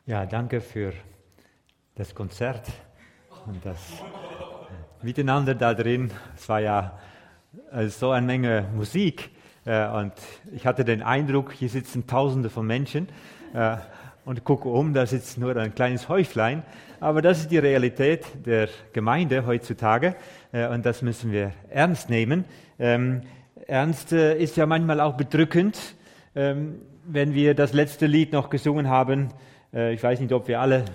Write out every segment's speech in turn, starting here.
Ja, danke für das Konzert und das Miteinander da drin. Es war ja so eine Menge Musik und ich hatte den Eindruck, hier sitzen Tausende von Menschen und gucke da sitzt nur ein kleines Häuflein. Aber das ist die Realität der Gemeinde heutzutage und das müssen wir ernst nehmen. Ernst ist ja manchmal auch bedrückend, wenn wir das letzte Lied noch gesungen haben. Ich weiß nicht, ob wir alle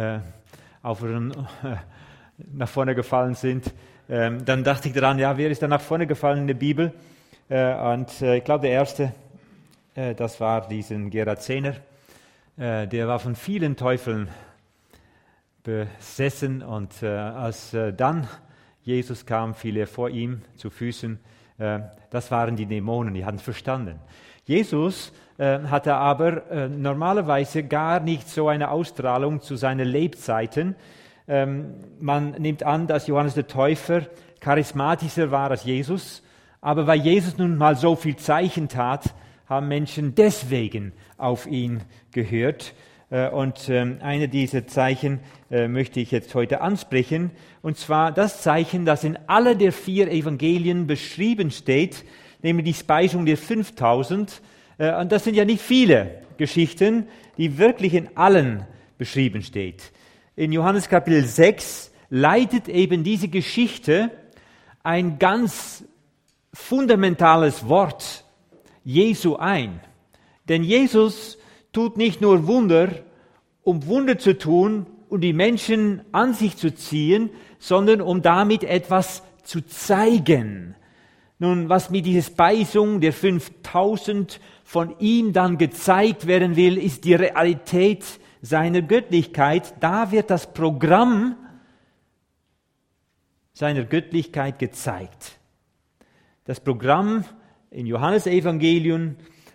nach vorne gefallen sind. Dann dachte ich daran, ja, wer ist da nach vorne gefallen in der Bibel? Ich glaube, der erste, das war diesen Gerasener. Der war von vielen Teufeln besessen und als dann Jesus kam, fiel er vor ihm zu Füßen. Das waren die Dämonen, die hatten es verstanden. Jesus hatte aber normalerweise gar nicht so eine Ausstrahlung zu seinen Lebzeiten. Man nimmt an, dass Johannes der Täufer charismatischer war als Jesus, aber weil Jesus nun mal so viel Zeichen tat, haben Menschen deswegen auf ihn gehört. Eine dieser Zeichen möchte ich jetzt heute ansprechen, und zwar das Zeichen, das in alle der 4 Evangelien beschrieben steht, nämlich die Speisung der 5000. Und das sind ja nicht viele Geschichten, die wirklich in allen beschrieben steht. In Johannes Kapitel 6 leitet eben diese Geschichte ein ganz fundamentales Wort Jesu ein. Denn Jesus tut nicht nur Wunder, um Wunder zu tun und die Menschen an sich zu ziehen, sondern um damit etwas zu zeigen. Nun, was mit dieser Speisung der 5000 von ihm dann gezeigt werden will, ist die Realität seiner Göttlichkeit. Da wird das Programm seiner Göttlichkeit gezeigt. Das Programm in Johannes-Evangelium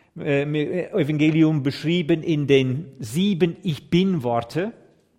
beschrieben in den 7 Ich-Bin-Worte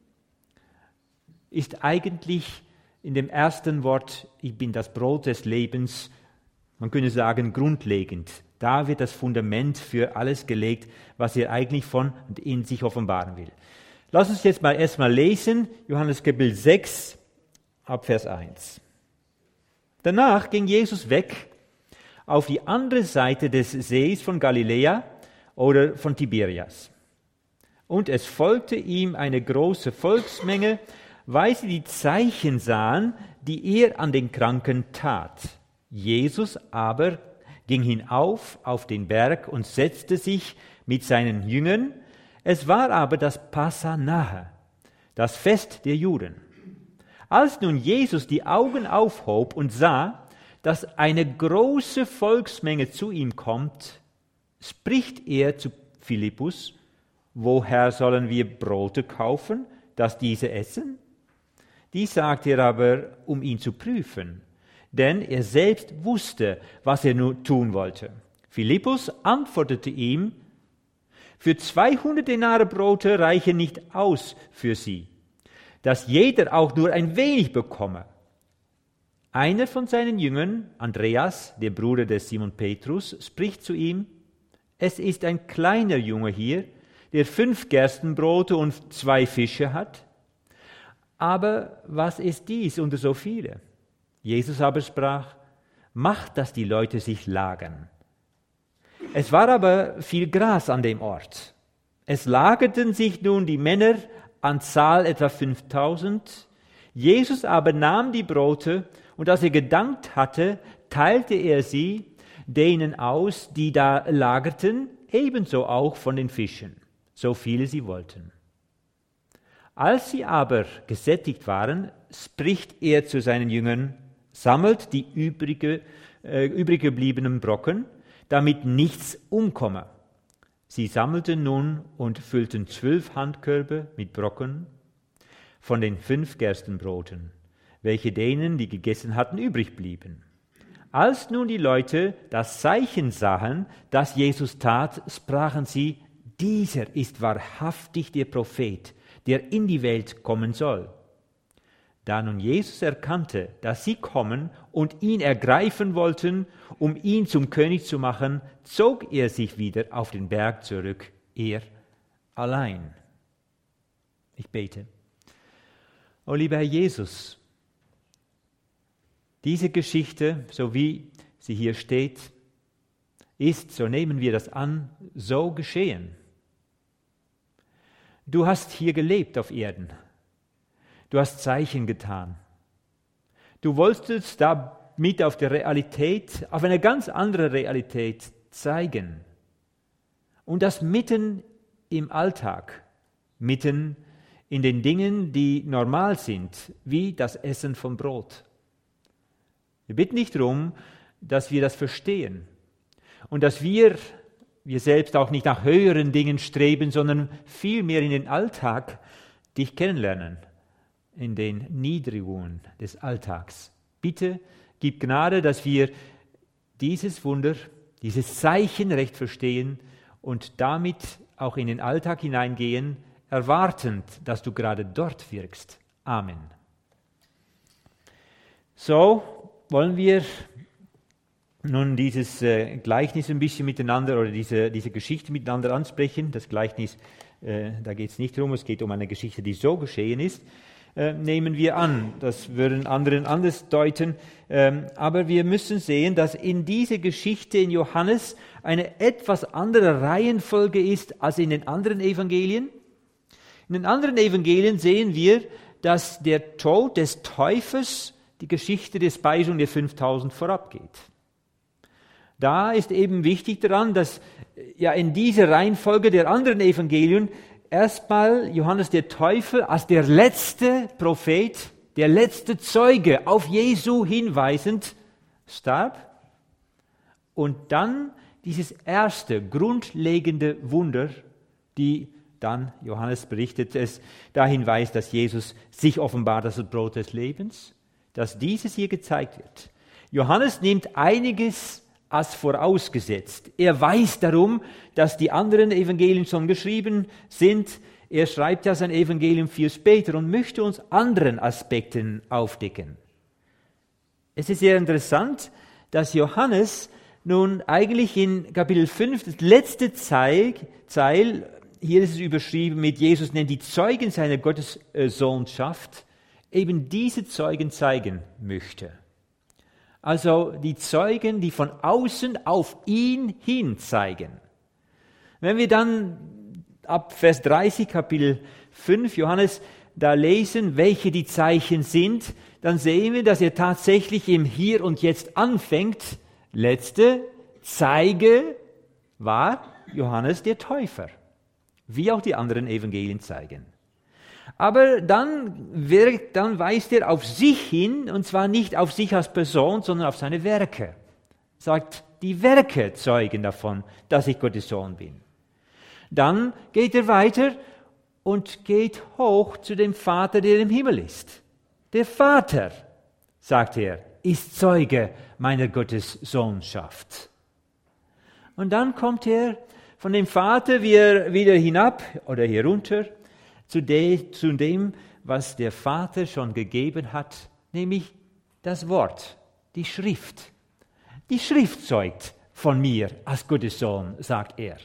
ist eigentlich in dem ersten Wort, ich bin das Brot des Lebens, man könnte sagen, grundlegend. Da wird das Fundament für alles gelegt, was er eigentlich von und in sich offenbaren will. Lass uns jetzt erstmal lesen, Johannes Kapitel 6, ab Vers 1. Danach ging Jesus weg auf die andere Seite des Sees von Galiläa oder von Tiberias. Und es folgte ihm eine große Volksmenge, weil sie die Zeichen sahen, die er an den Kranken tat. Jesus aber ging hinauf auf den Berg und setzte sich mit seinen Jüngern. Es war aber das Passa nahe, das Fest der Juden. Als nun Jesus die Augen aufhob und sah, dass eine große Volksmenge zu ihm kommt, spricht er zu Philippus: Woher sollen wir Brote kaufen, dass diese essen? Dies sagte er aber, um ihn zu prüfen, denn er selbst wusste, was er nun tun wollte. Philippus antwortete ihm: Für 200 Denare Brote reichen nicht aus für sie, dass jeder auch nur ein wenig bekomme. Einer von seinen Jüngern, Andreas, der Bruder des Simon Petrus, spricht zu ihm: Es ist ein kleiner Junge hier, der 5 Gerstenbrote und 2 Fische hat. Aber was ist dies unter so viele? Jesus aber sprach: Macht, dass die Leute sich lagern. Es war aber viel Gras an dem Ort. Es lagerten sich nun die Männer an Zahl etwa 5000. Jesus aber nahm die Brote, und als er gedankt hatte, teilte er sie denen aus, die da lagerten, ebenso auch von den Fischen, so viele sie wollten. Als sie aber gesättigt waren, spricht er zu seinen Jüngern: Sammelt die übrig gebliebenen Brocken, damit nichts umkomme. Sie sammelten nun und füllten 12 Handkörbe mit Brocken von den 5 Gerstenbroten, welche denen, die gegessen hatten, übrig blieben. Als nun die Leute das Zeichen sahen, das Jesus tat, sprachen sie: Dieser ist wahrhaftig der Prophet, der in die Welt kommen soll. Da nun Jesus erkannte, dass sie kommen und ihn ergreifen wollten, um ihn zum König zu machen, zog er sich wieder auf den Berg zurück, er allein. Ich bete. O lieber Herr Jesus, diese Geschichte, so wie sie hier steht, ist, so nehmen wir das an, so geschehen. Du hast hier gelebt auf Erden. Du hast Zeichen getan. Du wolltest damit auf die Realität, auf eine ganz andere Realität zeigen. Und das mitten im Alltag, mitten in den Dingen, die normal sind, wie das Essen von Brot. Wir bitten nicht darum, dass wir das verstehen und dass wir selbst auch nicht nach höheren Dingen streben, sondern vielmehr in den Alltag dich kennenlernen, in den Niedrigungen des Alltags. Bitte gib Gnade, dass wir dieses Wunder, dieses Zeichen recht verstehen und damit auch in den Alltag hineingehen, erwartend, dass du gerade dort wirkst. Amen. So wollen wir nun dieses Gleichnis ein bisschen miteinander oder diese Geschichte miteinander ansprechen. Das Gleichnis, da geht es nicht darum, es geht um eine Geschichte, die so geschehen ist. Nehmen wir an, das würden anderen anders deuten, aber wir müssen sehen, dass in dieser Geschichte in Johannes eine etwas andere Reihenfolge ist als in den anderen Evangelien. In den anderen Evangelien sehen wir, dass der Tod des Täufers die Geschichte der Speisung der 5000 vorabgeht. Da ist eben wichtig daran, dass ja in dieser Reihenfolge der anderen Evangelien erstmal Johannes der Täufer als der letzte Prophet, der letzte Zeuge auf Jesu hinweisend starb und dann dieses erste grundlegende Wunder, die dann, Johannes berichtet es, dahin weist, dass Jesus sich offenbart als das Brot des Lebens, dass dieses hier gezeigt wird. Johannes nimmt einiges als vorausgesetzt. Er weiß darum, dass die anderen Evangelien schon geschrieben sind. Er schreibt ja sein Evangelium viel später und möchte uns anderen Aspekten aufdecken. Es ist sehr interessant, dass Johannes nun eigentlich in Kapitel 5, das letzte Zeil, hier ist es überschrieben mit Jesus nennt die Zeugen seiner Gottessohnschaft, eben diese Zeugen zeigen möchte. Also die Zeugen, die von außen auf ihn hin zeigen. Wenn wir dann ab Vers 30, Kapitel 5, Johannes, da lesen, welche die Zeichen sind, dann sehen wir, dass er tatsächlich im Hier und Jetzt anfängt. Letzte Zeige war Johannes der Täufer, wie auch die anderen Evangelien zeigen. Aber dann weist er auf sich hin, und zwar nicht auf sich als Person, sondern auf seine Werke. Sagt, die Werke zeugen davon, dass ich Gottes Sohn bin. Dann geht er weiter und geht hoch zu dem Vater, der im Himmel ist. Der Vater, sagt er, ist Zeuge meiner Gottessohnschaft. Und dann kommt er von dem Vater wieder hinab oder herunter zu dem, was der Vater schon gegeben hat, nämlich das Wort, die Schrift. Die Schrift zeugt von mir als Gottes Sohn, sagt er.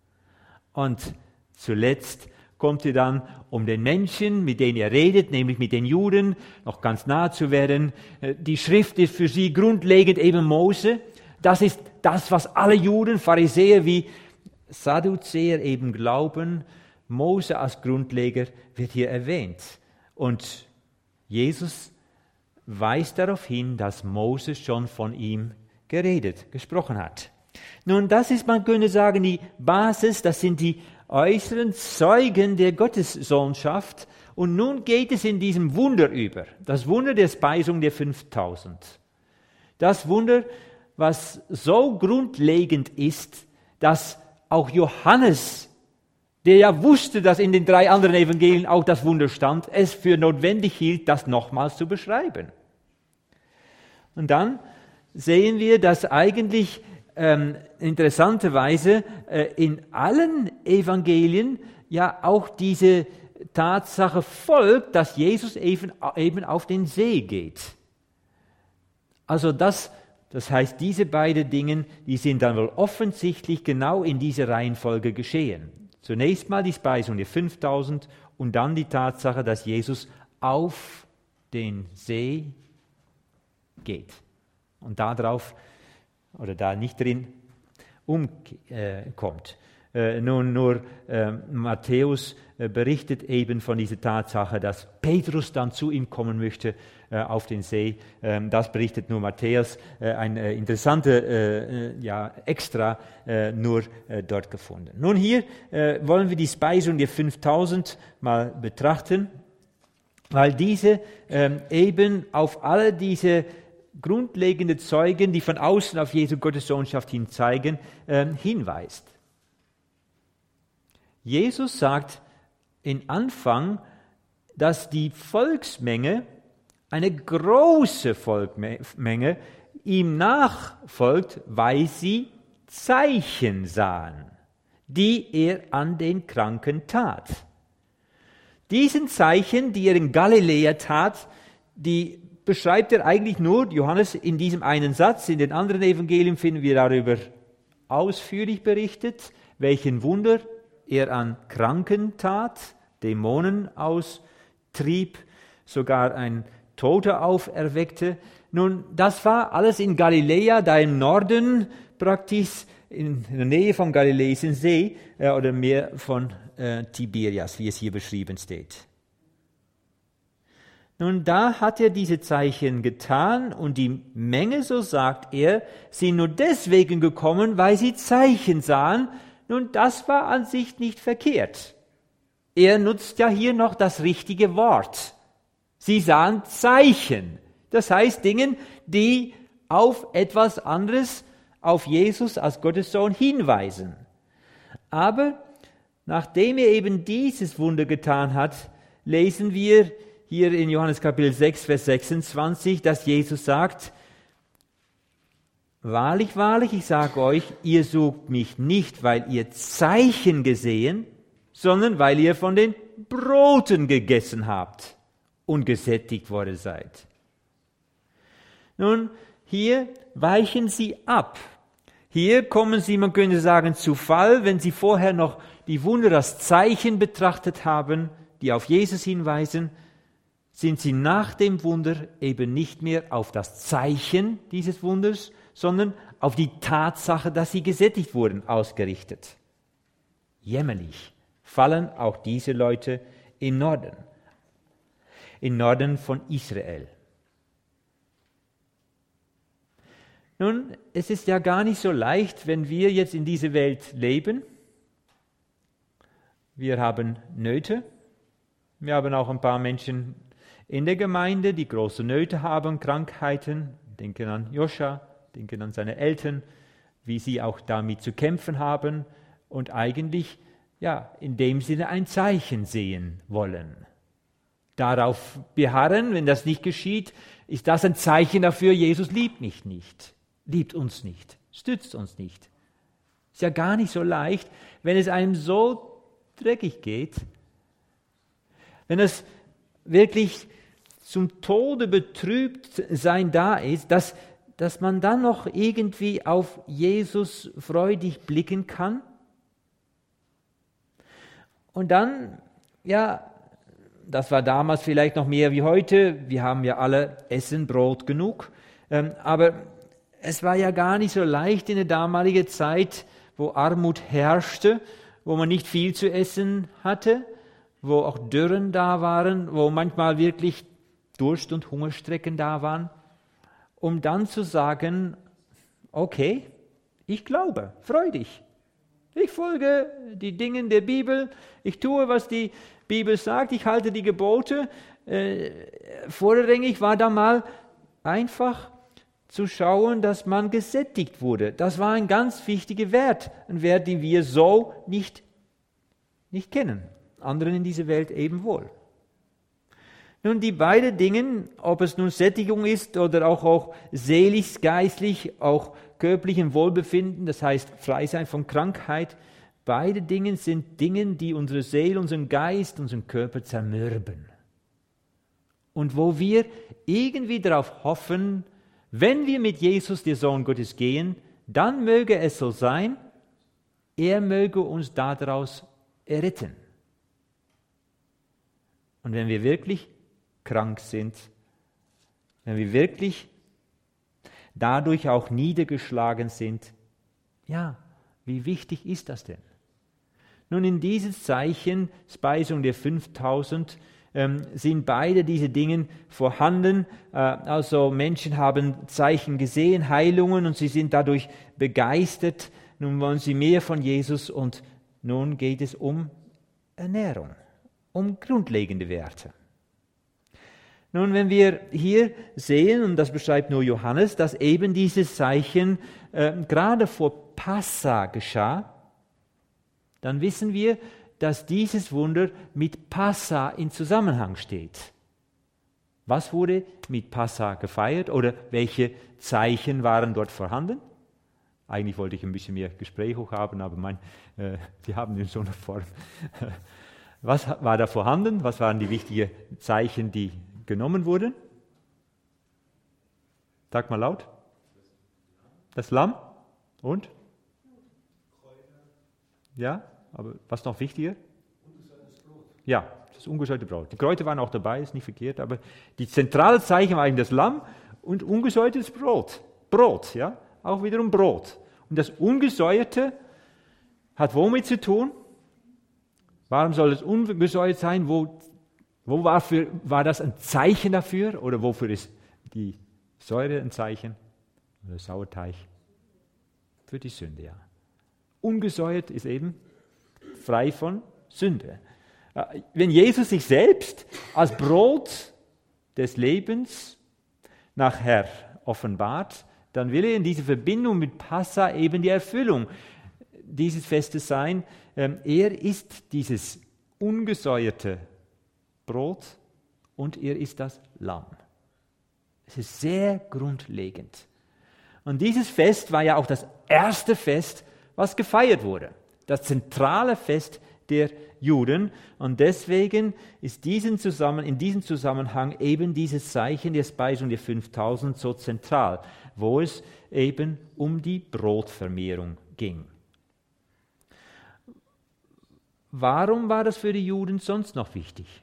Und zuletzt kommt er dann, um den Menschen, mit denen er redet, nämlich mit den Juden, noch ganz nahe zu werden. Die Schrift ist für sie grundlegend eben Mose. Das ist das, was alle Juden, Pharisäer wie Sadduzäer eben glauben. Mose als Grundleger wird hier erwähnt. Und Jesus weist darauf hin, dass Mose schon von ihm gesprochen hat. Nun, das ist, man könnte sagen, die Basis, das sind die äußeren Zeugen der Gottessohnschaft. Und nun geht es in diesem Wunder über, das Wunder der Speisung der 5000. Das Wunder, was so grundlegend ist, dass auch Johannes, der ja wusste, dass in den 3 anderen Evangelien auch das Wunder stand, es für notwendig hielt, das nochmals zu beschreiben. Und dann sehen wir, dass eigentlich interessanterweise in allen Evangelien ja auch diese Tatsache folgt, dass Jesus eben auf den See geht. Also das heißt, diese beiden Dinge, die sind dann wohl offensichtlich genau in dieser Reihenfolge geschehen. Zunächst mal die Speisung der 5000 und dann die Tatsache, dass Jesus auf den See geht und da drauf oder da nicht drin umkommt. Nur Matthäus berichtet eben von dieser Tatsache, dass Petrus dann zu ihm kommen möchte auf den See. Das berichtet nur Matthäus, ein interessanter Extra nur dort gefunden. Nun hier wollen wir die Speisung der 5000 mal betrachten, weil diese eben auf alle diese grundlegende Zeugen, die von außen auf Jesu Gottessohnschaft hin zeigen, hinweist. Jesus sagt in Anfang, dass die Volksmenge, eine große Volksmenge, ihm nachfolgt, weil sie Zeichen sahen, die er an den Kranken tat. Diesen Zeichen, die er in Galiläa tat, die beschreibt er eigentlich nur, Johannes, in diesem einen Satz. In den anderen Evangelien finden wir darüber ausführlich berichtet, welchen Wunder er an Kranken tat, Dämonen austrieb, sogar ein Toter auferweckte. Nun, das war alles in Galiläa, da im Norden praktisch in der Nähe vom Galiläischen See oder Meer von Tiberias, wie es hier beschrieben steht. Nun, da hat er diese Zeichen getan und die Menge, so sagt er, sind nur deswegen gekommen, weil sie Zeichen sahen. Nun, das war an sich nicht verkehrt. Er nutzt ja hier noch das richtige Wort. Sie sahen Zeichen. Das heißt Dinge, die auf etwas anderes, auf Jesus als Gottes Sohn hinweisen. Aber nachdem er eben dieses Wunder getan hat, lesen wir hier in Johannes Kapitel 6, Vers 26, dass Jesus sagt, wahrlich, wahrlich, ich sage euch, ihr sucht mich nicht, weil ihr Zeichen gesehen, sondern weil ihr von den Broten gegessen habt und gesättigt worden seid. Nun, hier weichen sie ab. Hier kommen sie, man könnte sagen, zu Fall, wenn sie vorher noch die Wunder als Zeichen betrachtet haben, die auf Jesus hinweisen, sind sie nach dem Wunder eben nicht mehr auf das Zeichen dieses Wunders, sondern auf die Tatsache, dass sie gesättigt wurden, ausgerichtet. Jämmerlich fallen auch diese Leute im Norden von Israel. Nun, es ist ja gar nicht so leicht, wenn wir jetzt in dieser Welt leben. Wir haben Nöte. Wir haben auch ein paar Menschen in der Gemeinde, die große Nöte haben, Krankheiten. Denken an Joscha, denken an seine Eltern, wie sie auch damit zu kämpfen haben und eigentlich in dem Sinne ein Zeichen sehen wollen. Darauf beharren, wenn das nicht geschieht, ist das ein Zeichen dafür, Jesus liebt mich nicht, liebt uns nicht, stützt uns nicht. Ist ja gar nicht so leicht, wenn es einem so dreckig geht, wenn es wirklich zum Tode betrübt sein da ist, dass man dann noch irgendwie auf Jesus freudig blicken kann. Und dann, das war damals vielleicht noch mehr wie heute, wir haben ja alle Essen, Brot genug, aber es war ja gar nicht so leicht in der damaligen Zeit, wo Armut herrschte, wo man nicht viel zu essen hatte, wo auch Dürren da waren, wo manchmal wirklich Durst- und Hungerstrecken da waren, um dann zu sagen, okay, ich glaube, freu dich. Ich folge die Dinge der Bibel, ich tue, was die Bibel sagt, ich halte die Gebote. Vorrangig war da mal einfach zu schauen, dass man gesättigt wurde. Das war ein ganz wichtiger Wert, ein Wert, den wir so nicht kennen. Anderen in dieser Welt eben wohl. Nun, die beiden Dinge, ob es nun Sättigung ist oder auch seelisch, geistlich, auch körperlichen Wohlbefinden, das heißt frei sein von Krankheit, beide Dinge sind Dinge, die unsere Seele, unseren Geist, unseren Körper zermürben. Und wo wir irgendwie darauf hoffen, wenn wir mit Jesus, der Sohn Gottes, gehen, dann möge es so sein, er möge uns daraus erretten. Und wenn wir wirklich krank sind, wenn wir wirklich dadurch auch niedergeschlagen sind, ja, wie wichtig ist das denn? Nun, in dieses Zeichen, Speisung der 5000, sind beide diese Dinge vorhanden. Also Menschen haben Zeichen gesehen, Heilungen, und sie sind dadurch begeistert. Nun wollen sie mehr von Jesus, und nun geht es um Ernährung, um grundlegende Werte. Nun, wenn wir hier sehen, und das beschreibt nur Johannes, dass eben dieses Zeichen gerade vor Passa geschah, dann wissen wir, dass dieses Wunder mit Passa in Zusammenhang steht. Was wurde mit Passa gefeiert oder welche Zeichen waren dort vorhanden? Eigentlich wollte ich ein bisschen mehr Gespräch haben, aber die haben in so einer Form. Was war da vorhanden? Was waren die wichtigen Zeichen, die genommen wurden? Sag mal laut. Das Lamm und? Ja, aber was noch wichtiger? Ungesäuertes Brot. Ja, das ungesäuerte Brot. Die Kräuter waren auch dabei, ist nicht verkehrt, aber die zentrale Zeichen war eigentlich das Lamm und ungesäuertes Brot. Brot, ja, auch wiederum Brot. Und das Ungesäuerte hat womit zu tun? Warum soll es ungesäuert sein? Wo war das ein Zeichen dafür? Oder wofür ist die Säure ein Zeichen? Oder Sauerteig? Für die Sünde, ja. Ungesäuert ist eben frei von Sünde. Wenn Jesus sich selbst als Brot des Lebens nachher offenbart, dann will er in dieser Verbindung mit Passa eben die Erfüllung dieses Festes sein. Er ist dieses ungesäuerte Brot und er ist das Lamm. Es ist sehr grundlegend. Und dieses Fest war ja auch das erste Fest, was gefeiert wurde. Das zentrale Fest der Juden. Und deswegen ist in diesem Zusammenhang eben dieses Zeichen der Speisung der 5000 so zentral, wo es eben um die Brotvermehrung ging. Warum war das für die Juden sonst noch wichtig?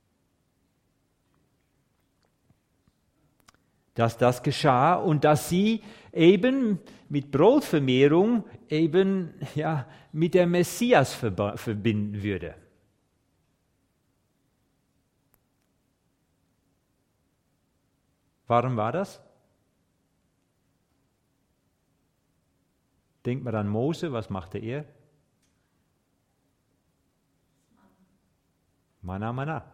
Dass das geschah und dass sie eben mit Brotvermehrung eben mit der Messias verbinden würde. Warum war das? Denkt man an Mose, was machte er? Manna.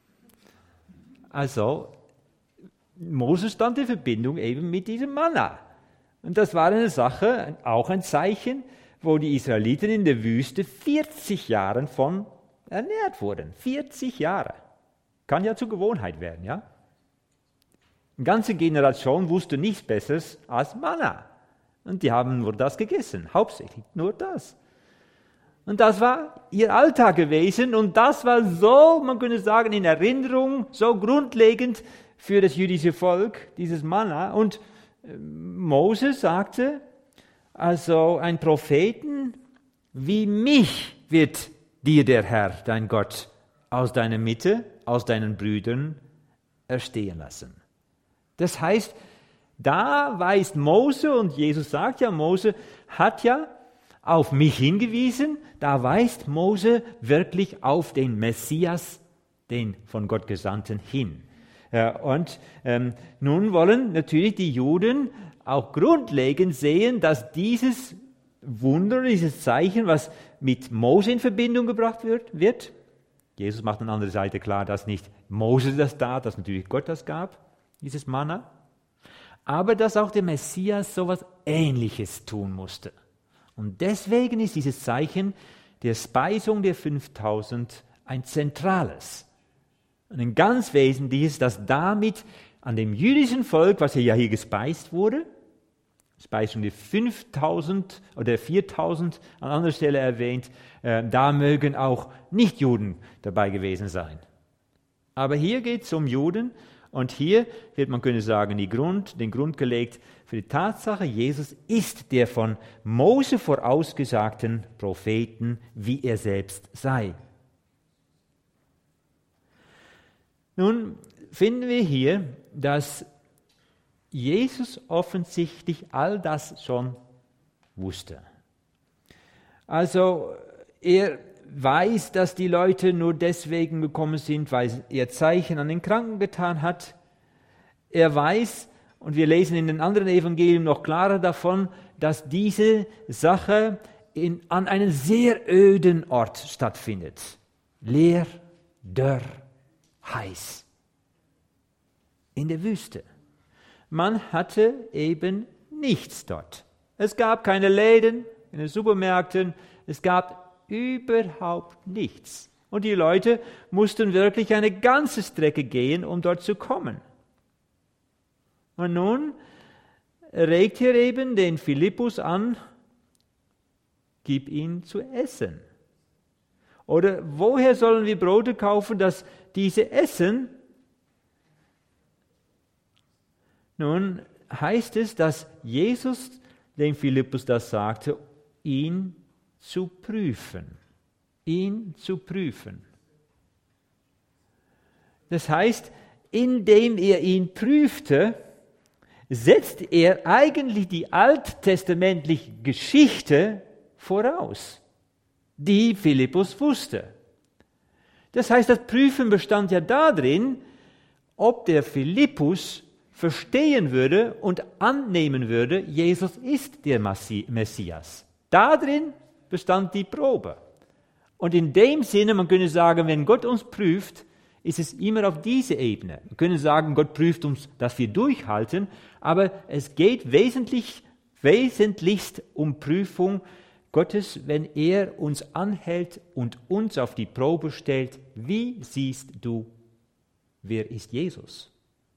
Also, Mose stand in Verbindung eben mit diesem Manna. Und das war eine Sache, auch ein Zeichen, wo die Israeliten in der Wüste 40 Jahre von ernährt wurden. 40 Jahre. Kann ja zur Gewohnheit werden, ja? Eine ganze Generation wusste nichts Besseres als Manna. Und die haben nur das gegessen, hauptsächlich nur das. Und das war ihr Alltag gewesen und das war so, man könnte sagen, in Erinnerung, so grundlegend für das jüdische Volk, dieses Manna. Und Moses sagte, also ein Propheten wie mich wird dir der Herr, dein Gott, aus deiner Mitte, aus deinen Brüdern erstehen lassen. Das heißt, da weist Mose, und Jesus sagt ja, Mose hat ja auf mich hingewiesen, da weist Mose wirklich auf den Messias, den von Gott Gesandten, hin. Und nun wollen natürlich die Juden auch grundlegend sehen, dass dieses Wunder, dieses Zeichen, was mit Mose in Verbindung gebracht wird, Jesus macht an anderer Seite klar, dass nicht Mose das tat, dass natürlich Gott das gab, dieses Manna, aber dass auch der Messias so etwas Ähnliches tun musste. Und deswegen ist dieses Zeichen der Speisung der 5000 ein zentrales. Und ein ganz wesentliches, dass damit an dem jüdischen Volk, was ja hier gespeist wurde, Speisung der 5000 oder 4000 an anderer Stelle erwähnt, da mögen auch Nichtjuden dabei gewesen sein. Aber hier geht es um Juden Und hier wird man können sagen, den Grund gelegt für die Tatsache, Jesus ist der von Mose vorausgesagten Propheten, wie er selbst sei. Nun finden wir hier, dass Jesus offensichtlich all das schon wusste. Also er weiß, dass die Leute nur deswegen gekommen sind, weil er Zeichen an den Kranken getan hat. Er weiß, und wir lesen in den anderen Evangelien noch klarer davon, dass diese Sache an einem sehr öden Ort stattfindet. Leer, dürr, heiß. In der Wüste. Man hatte eben nichts dort. Es gab keine Läden in den Supermärkten, es gab überhaupt nichts. Und die Leute mussten wirklich eine ganze Strecke gehen, um dort zu kommen. Und nun regt er eben den Philippus an, gib ihnen zu essen. Oder woher sollen wir Brote kaufen, dass diese essen? Nun heißt es, dass Jesus dem Philippus das sagte, ihn zu prüfen. Ihn zu prüfen. Das heißt, indem er ihn prüfte, setzt er eigentlich die alttestamentliche Geschichte voraus, die Philippus wusste. Das heißt, das Prüfen bestand ja darin, ob der Philippus verstehen würde und annehmen würde, Jesus ist der Messias. Darin bestand die Probe. Und in dem Sinne, man könnte sagen, wenn Gott uns prüft, ist es immer auf diese Ebene. Wir können sagen, Gott prüft uns, dass wir durchhalten, aber es geht wesentlichst um Prüfung Gottes, wenn er uns anhält und uns auf die Probe stellt. Wie siehst du, wer ist Jesus?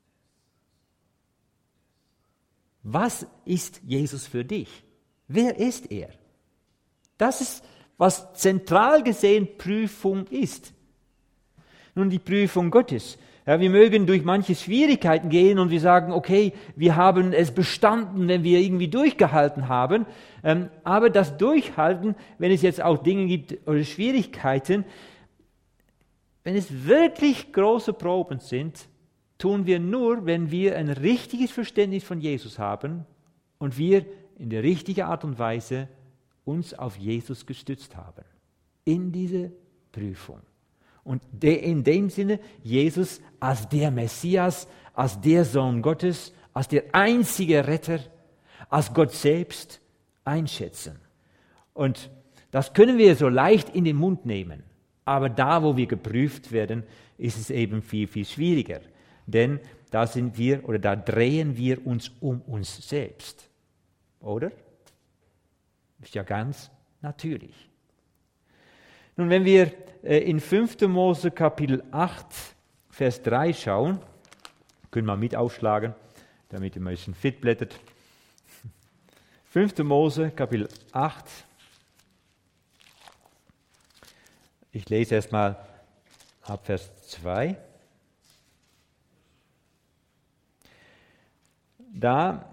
Was ist Jesus für dich? Wer ist er? Das ist, was zentral gesehen Prüfung ist. Nun die Prüfung Gottes. Ja, wir mögen durch manche Schwierigkeiten gehen und wir sagen, okay, wir haben es bestanden, wenn wir irgendwie durchgehalten haben. Aber das Durchhalten, wenn es jetzt auch Dinge gibt oder Schwierigkeiten, wenn es wirklich große Proben sind, tun wir nur, wenn wir ein richtiges Verständnis von Jesus haben und wir in der richtigen Art und Weise uns auf Jesus gestützt haben. In diese Prüfung. Und in dem Sinne, Jesus als der Messias, als der Sohn Gottes, als der einzige Retter, als Gott selbst einschätzen. Und das können wir so leicht in den Mund nehmen. Aber da, wo wir geprüft werden, ist es eben viel, viel schwieriger. Denn da drehen wir uns um uns selbst. Oder? Ist ja ganz natürlich. Nun, wenn wir in 5. Mose Kapitel 8, Vers 3 schauen, können wir mit aufschlagen, damit ihr mal ein bisschen fit blättert. 5. Mose Kapitel 8. Ich lese erstmal ab Vers 2. Da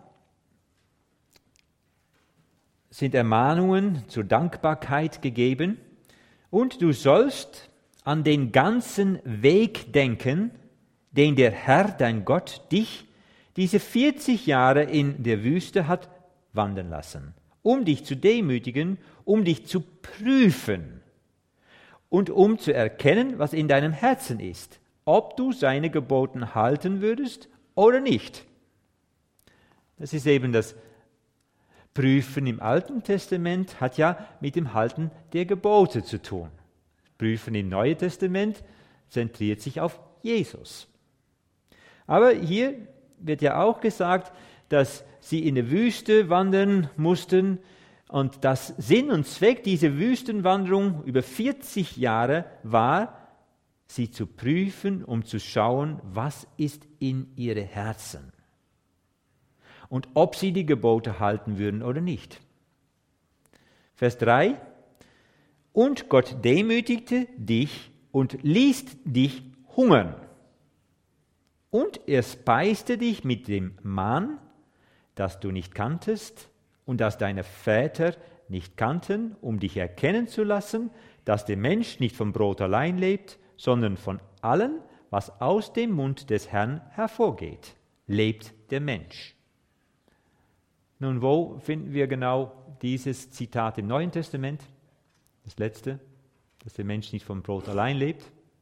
sind Ermahnungen zur Dankbarkeit gegeben. Und du sollst an den ganzen Weg denken, den der Herr, dein Gott, dich diese 40 Jahre in der Wüste hat wandern lassen, um dich zu demütigen, um dich zu prüfen und um zu erkennen, was in deinem Herzen ist, ob du seine Gebote halten würdest oder nicht. Das ist eben das Prüfen im Alten Testament hat ja mit dem Halten der Gebote zu tun. Prüfen im Neuen Testament zentriert sich auf Jesus. Aber hier wird ja auch gesagt, dass sie in der Wüste wandern mussten und das Sinn und Zweck dieser Wüstenwanderung über 40 Jahre war, sie zu prüfen, um zu schauen, was ist in ihren Herzen. Und ob sie die Gebote halten würden oder nicht. Vers 3. Und Gott demütigte dich und ließ dich hungern. Und er speiste dich mit dem Mann, das du nicht kanntest und das deine Väter nicht kannten, um dich erkennen zu lassen, dass der Mensch nicht vom Brot allein lebt, sondern von allem, was aus dem Mund des Herrn hervorgeht, lebt der Mensch. Nun, wo finden wir genau dieses Zitat im Neuen Testament? Das letzte, dass der Mensch nicht vom Brot allein lebt.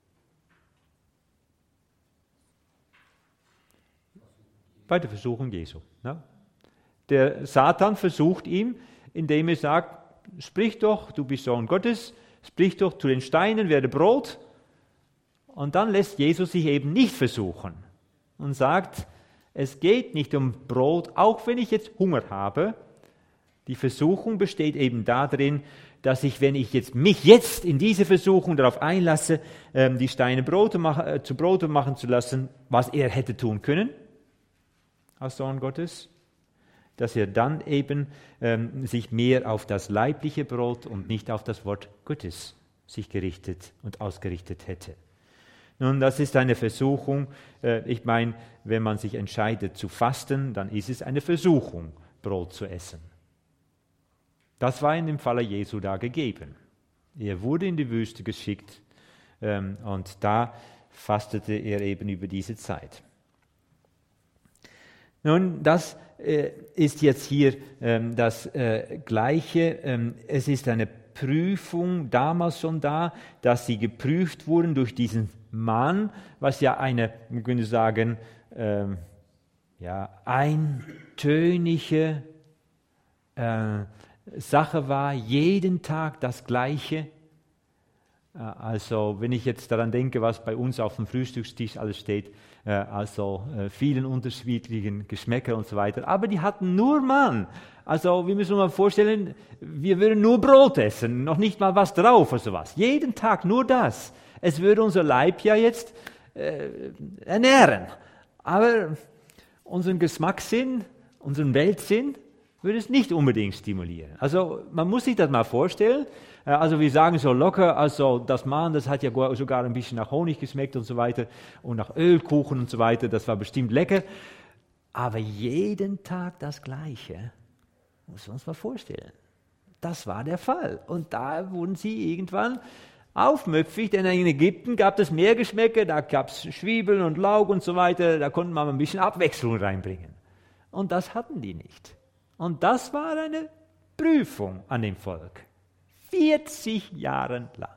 Bei der Versuchung Jesu. Ja. Der Satan versucht ihn, indem er sagt, sprich doch, du bist Sohn Gottes, sprich doch zu den Steinen, werde Brot. Und dann lässt Jesus sich eben nicht versuchen und sagt, es geht nicht um Brot, auch wenn ich jetzt Hunger habe. Die Versuchung besteht eben darin, dass wenn ich mich jetzt in diese Versuchung darauf einlasse, die Steine zu Brote machen zu lassen, was er hätte tun können, als Sohn Gottes, dass er dann eben sich mehr auf das leibliche Brot und nicht auf das Wort Gottes sich gerichtet und ausgerichtet hätte. Nun, das ist eine Versuchung. Ich meine, wenn man sich entscheidet zu fasten, dann ist es eine Versuchung, Brot zu essen. Das war in dem Falle Jesu da gegeben. Er wurde in die Wüste geschickt und da fastete er eben über diese Zeit. Nun, das ist jetzt hier das Gleiche. Es ist eine Prüfung damals schon da, dass sie geprüft wurden durch diesen Mann, was ja eine, man könnte sagen, eintönige Sache war, jeden Tag das Gleiche. Also wenn ich jetzt daran denke, was bei uns auf dem Frühstückstisch alles steht, vielen unterschiedlichen Geschmäcker und so weiter, aber die hatten nur Mann. Also wir müssen uns mal vorstellen, wir würden nur Brot essen, noch nicht mal was drauf oder sowas. Jeden Tag nur das. Es würde unser Leib ja jetzt ernähren, aber unseren Geschmackssinn, unseren Weltsinn würde es nicht unbedingt stimulieren. Also man muss sich das mal vorstellen. Also wir sagen so locker, also das Mann, das hat ja sogar ein bisschen nach Honig geschmeckt und so weiter und nach Ölkuchen und so weiter, das war bestimmt lecker. Aber jeden Tag das Gleiche, muss man uns mal vorstellen. Das war der Fall. Und da wurden sie irgendwann aufmüpfig, denn in Ägypten gab es mehr Geschmäcker, da gab es Zwiebeln und Lauch und so weiter, da konnte man ein bisschen Abwechslung reinbringen. Und das hatten die nicht. Und das war eine Prüfung an dem Volk. 40 Jahre lang.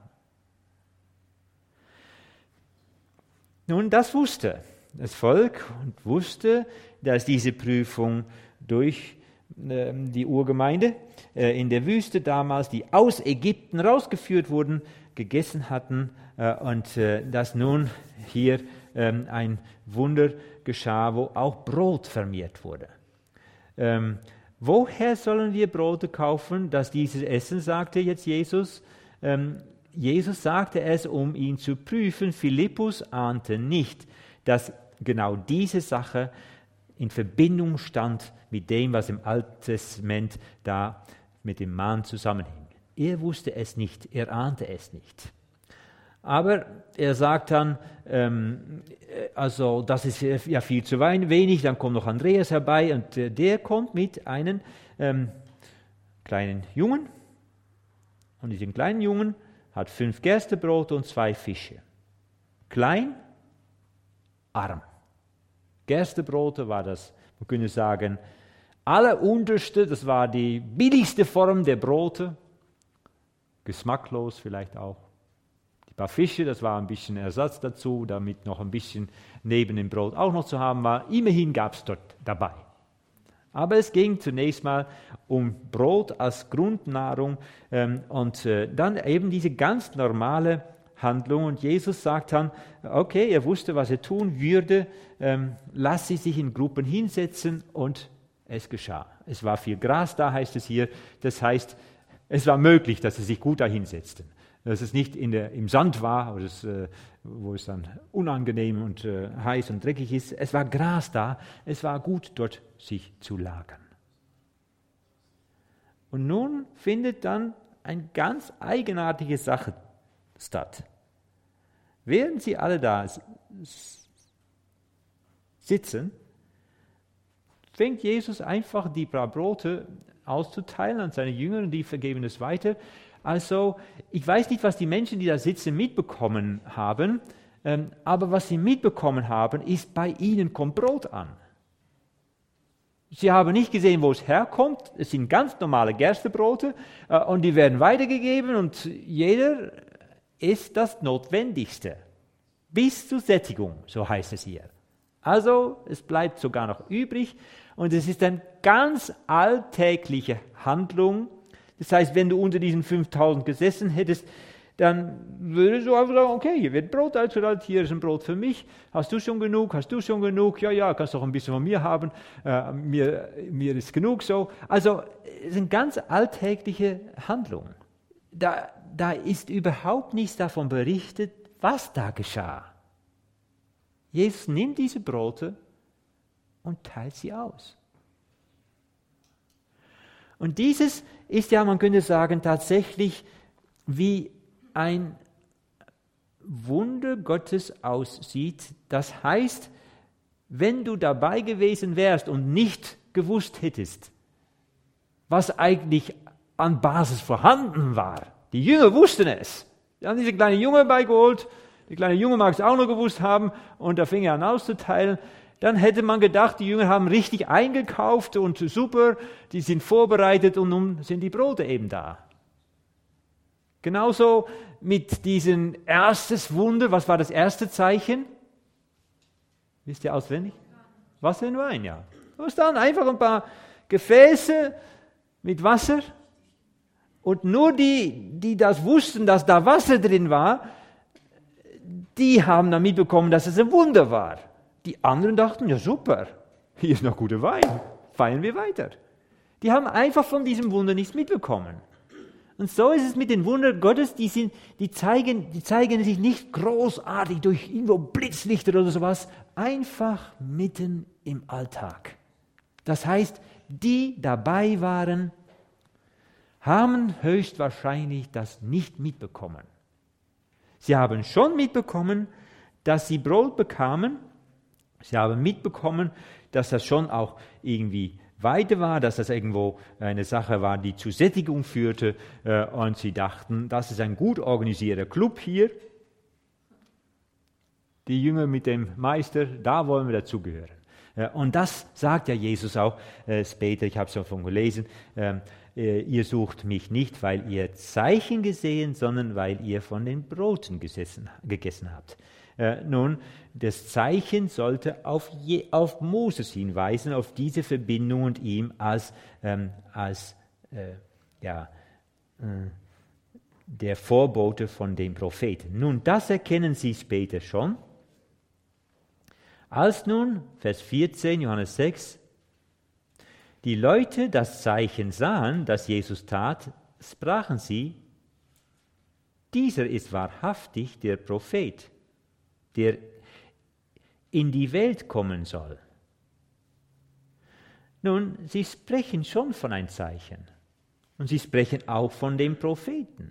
Nun, das wusste das Volk und wusste, dass diese Prüfung durch die Urgemeinde in der Wüste damals, die aus Ägypten rausgeführt wurden, gegessen hatten und dass nun hier ein Wunder geschah, wo auch Brot vermehrt wurde. Woher sollen wir Brote kaufen, dass dieses Essen, sagte jetzt Jesus. Jesus sagte es, um ihn zu prüfen. Philippus ahnte nicht, dass genau diese Sache in Verbindung stand mit dem, was im Alten Testament da mit dem Mann zusammenhing. Er wusste es nicht, er ahnte es nicht. Aber er sagt dann, also das ist ja viel zu wenig, dann kommt noch Andreas herbei und der kommt mit einem kleinen Jungen. Und diesen kleinen Jungen hat 5 Gerstebrote und 2 Fische. Klein, arm. Gerstebrote war das, man könnte sagen, allerunterste, das war die billigste Form der Brote. Geschmacklos vielleicht auch. Die paar Fische, das war ein bisschen Ersatz dazu, damit noch ein bisschen neben dem Brot auch noch zu haben war. Immerhin gab es dort dabei. Aber es ging zunächst mal um Brot als Grundnahrung und dann eben diese ganz normale Handlung. Und Jesus sagt dann, okay, er wusste, was er tun würde, lass sie sich in Gruppen hinsetzen und es geschah. Es war viel Gras da, heißt es hier. Das heißt, es war möglich, dass sie sich gut da hinsetzten. Dass es nicht im Sand war, wo es dann unangenehm und heiß und dreckig ist. Es war Gras da, es war gut, dort sich zu lagern. Und nun findet dann eine ganz eigenartige Sache statt. Während sie alle da sitzen, fängt Jesus einfach die paar Brote auszuteilen an seine Jünger und die vergeben es weiter. Also ich weiß nicht, was die Menschen, die da sitzen, mitbekommen haben, aber was sie mitbekommen haben, ist, bei ihnen kommt Brot an. Sie haben nicht gesehen, wo es herkommt. Es sind ganz normale Gerstebrote und die werden weitergegeben und jeder isst das Notwendigste. Bis zur Sättigung, so heißt es hier. Also es bleibt sogar noch übrig und es ist eine ganz alltägliche Handlung. Das heißt, wenn du unter diesen 5000 gesessen hättest, dann würdest du einfach sagen, okay, hier wird Brot ausgerollt, hier ist ein Brot für mich. Hast du schon genug? Hast du schon genug? Ja, kannst doch ein bisschen von mir haben. Mir ist genug so. Also es ist eine ganz alltägliche Handlung. Da ist überhaupt nichts davon berichtet, was da geschah. Jesus nimmt diese Brote und teilt sie aus. Und dieses ist ja, man könnte sagen, tatsächlich wie ein Wunder Gottes aussieht. Das heißt, wenn du dabei gewesen wärst und nicht gewusst hättest, was eigentlich an Basis vorhanden war. Die Jünger wussten es. Die haben diese kleine Junge beigeholt. Die kleine Junge mag es auch noch gewusst haben und da fing er an auszuteilen. Dann hätte man gedacht, die Jünger haben richtig eingekauft und super, die sind vorbereitet und nun sind die Brote eben da. Genauso mit diesem erstes Wunder. Was war das erste Zeichen? Wisst ihr auswendig? Wasser in Wein, ja. Da standen einfach ein paar Gefäße mit Wasser und nur die das wussten, dass da Wasser drin war, die haben dann mitbekommen, dass es ein Wunder war. Die anderen dachten, ja super, hier ist noch guter Wein, feiern wir weiter. Die haben einfach von diesem Wunder nichts mitbekommen. Und so ist es mit den Wundern Gottes, die zeigen sich nicht großartig durch irgendwo Blitzlichter oder sowas, einfach mitten im Alltag. Das heißt, die dabei waren, haben höchstwahrscheinlich das nicht mitbekommen. Sie haben schon mitbekommen, dass sie Brot bekamen. Sie haben mitbekommen, dass das schon auch irgendwie weiter war, dass das irgendwo eine Sache war, die zur Sättigung führte. Und sie dachten, das ist ein gut organisierter Club hier. Die Jünger mit dem Meister, da wollen wir dazugehören. Und das sagt ja Jesus auch später, ich habe es ja schon gelesen, ihr sucht mich nicht, weil ihr Zeichen gesehen, sondern weil ihr von den Broten gegessen habt. Nun, das Zeichen sollte auf Moses hinweisen, auf diese Verbindung und ihm als der Vorbote von dem Propheten. Nun, das erkennen sie später schon. Als nun, Vers 14, Johannes 6, die Leute das Zeichen sahen, das Jesus tat, sprachen sie, dieser ist wahrhaftig der Prophet, der in die Welt kommen soll. Nun, sie sprechen schon von einem Zeichen und sie sprechen auch von dem Propheten.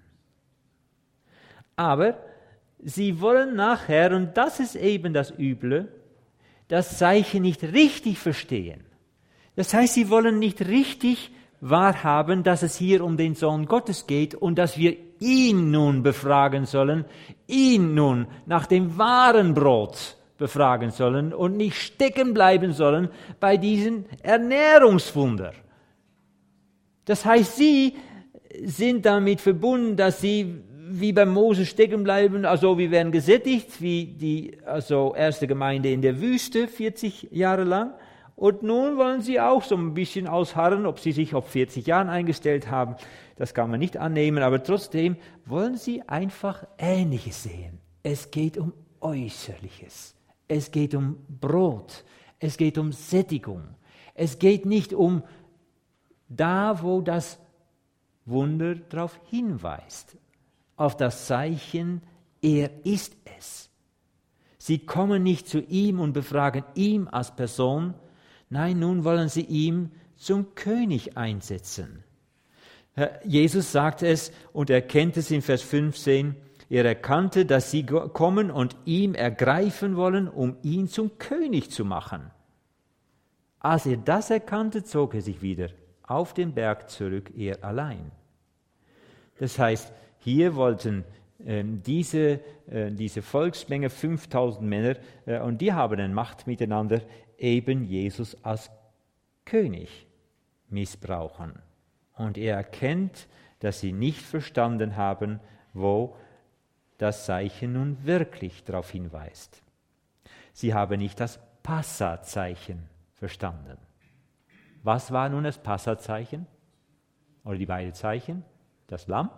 Aber sie wollen nachher, und das ist eben das Üble, das Zeichen nicht richtig verstehen. Das heißt, sie wollen nicht richtig wahrhaben, dass es hier um den Sohn Gottes geht und dass wir ihn nun befragen sollen, ihn nun nach dem wahren Brot befragen sollen und nicht stecken bleiben sollen bei diesem Ernährungswunder. Das heißt, sie sind damit verbunden, dass sie wie bei Mose stecken bleiben, also wir werden gesättigt, wie die erste Gemeinde in der Wüste 40 Jahre lang. Und nun wollen sie auch so ein bisschen ausharren, ob sie sich auf 40 Jahren eingestellt haben. Das kann man nicht annehmen, aber trotzdem wollen sie einfach Ähnliches sehen. Es geht um Äußerliches. Es geht um Brot. Es geht um Sättigung. Es geht nicht um da, wo das Wunder darauf hinweist. Auf das Zeichen, er ist es. Sie kommen nicht zu ihm und befragen ihn als Person. Nein, nun wollen sie ihn zum König einsetzen. Jesus sagt es und er kennt es in Vers 15, Er erkannte, dass sie kommen und ihn ergreifen wollen, um ihn zum König zu machen. Als er das erkannte, zog er sich wieder auf den Berg zurück, er allein. Das heißt, hier wollten diese Volksmenge, 5000 Männer, und die haben eine Macht miteinander, eben Jesus als König missbrauchen. Und er erkennt, dass sie nicht verstanden haben, wo das Zeichen nun wirklich darauf hinweist. Sie haben nicht das Passazeichen verstanden. Was war nun das Passazeichen? Oder die beiden Zeichen? Das Lamm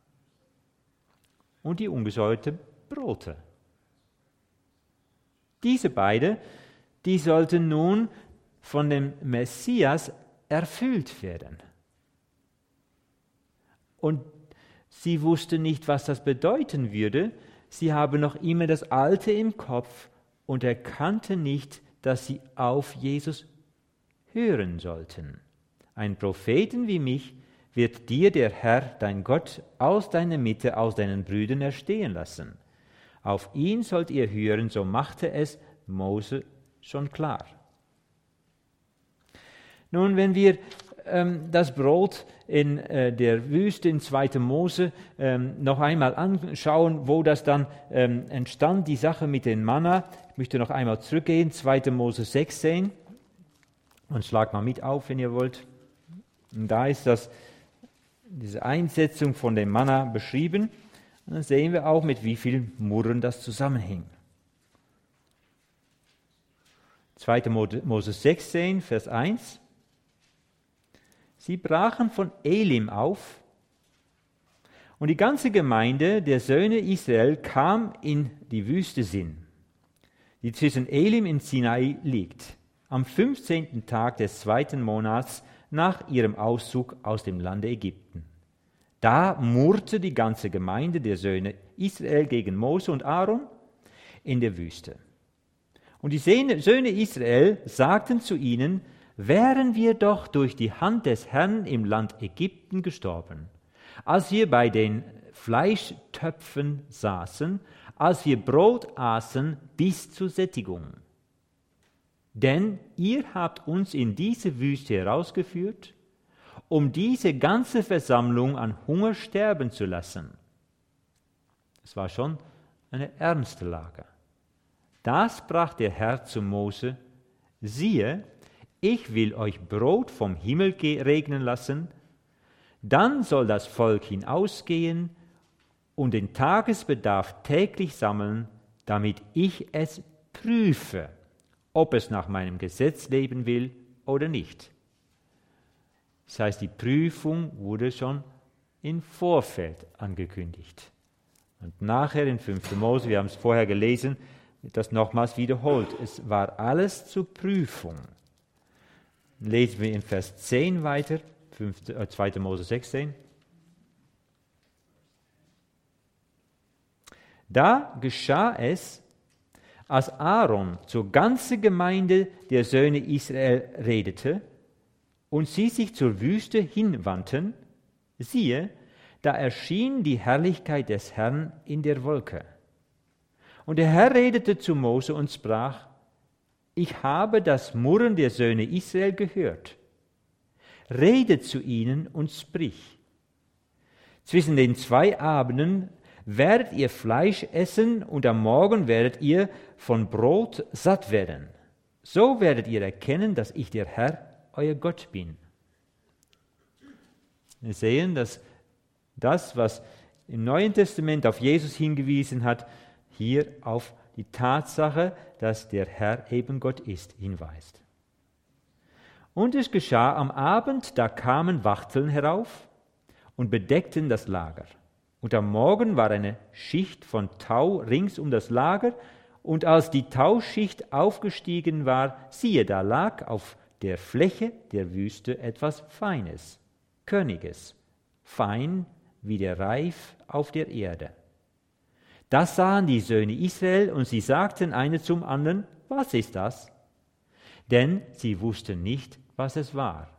und die ungesäuerten Brote. Diese beiden, die sollten nun von dem Messias erfüllt werden. Und sie wussten nicht, was das bedeuten würde. Sie haben noch immer das Alte im Kopf und erkannten nicht, dass sie auf Jesus hören sollten. Ein Propheten wie mich wird dir der Herr, dein Gott, aus deiner Mitte, aus deinen Brüdern erstehen lassen. Auf ihn sollt ihr hören, so machte es Mose schon klar. Nun, wenn wir das Brot in der Wüste in 2. Mose noch einmal anschauen, wo das dann entstand, die Sache mit dem Manna. Ich möchte noch einmal zurückgehen, 2. Mose 16. Und schlag mal mit auf, wenn ihr wollt. Und da ist diese Einsetzung von dem Manna beschrieben. Und dann sehen wir auch, mit wie viel Murren das zusammenhing. 2. Mose 16, Vers 1. Sie brachen von Elim auf, und die ganze Gemeinde der Söhne Israel kam in die Wüste Sin, die zwischen Elim und Sinai liegt, am 15. Tag des 2. Monats nach ihrem Auszug aus dem Lande Ägypten. Da murrte die ganze Gemeinde der Söhne Israel gegen Mose und Aaron in der Wüste. Und die Söhne Israel sagten zu ihnen: Wären wir doch durch die Hand des Herrn im Land Ägypten gestorben, als wir bei den Fleischtöpfen saßen, als wir Brot aßen bis zur Sättigung. Denn ihr habt uns in diese Wüste herausgeführt, um diese ganze Versammlung an Hunger sterben zu lassen. Es war schon eine ernste Lage. Da sprach der Herr zu Mose: Siehe, ich will euch Brot vom Himmel regnen lassen, dann soll das Volk hinausgehen und den Tagesbedarf täglich sammeln, damit ich es prüfe, ob es nach meinem Gesetz leben will oder nicht. Das heißt, die Prüfung wurde schon im Vorfeld angekündigt. Und nachher in 5. Mose, wir haben es vorher gelesen, wird das nochmals wiederholt. Es war alles zur Prüfung. Lesen wir in Vers 10 weiter, 2. Mose 16. Da geschah es, als Aaron zur ganzen Gemeinde der Söhne Israel redete und sie sich zur Wüste hinwandten, siehe, da erschien die Herrlichkeit des Herrn in der Wolke. Und der Herr redete zu Mose und sprach: Ich habe das Murren der Söhne Israel gehört. Rede zu ihnen und sprich. Zwischen den 2 Abenden werdet ihr Fleisch essen und am Morgen werdet ihr von Brot satt werden. So werdet ihr erkennen, dass ich der Herr, euer Gott bin. Wir sehen, dass das, was im Neuen Testament auf Jesus hingewiesen hat, hier auf die Tatsache, dass der Herr eben Gott ist, hinweist. Und es geschah am Abend, da kamen Wachteln herauf und bedeckten das Lager. Und am Morgen war eine Schicht von Tau rings um das Lager, und als die Tauschicht aufgestiegen war, siehe, da lag auf der Fläche der Wüste etwas Feines, Körniges, fein wie der Reif auf der Erde. Das sahen die Söhne Israel, und sie sagten einer zum anderen: Was ist das? Denn sie wussten nicht, was es war.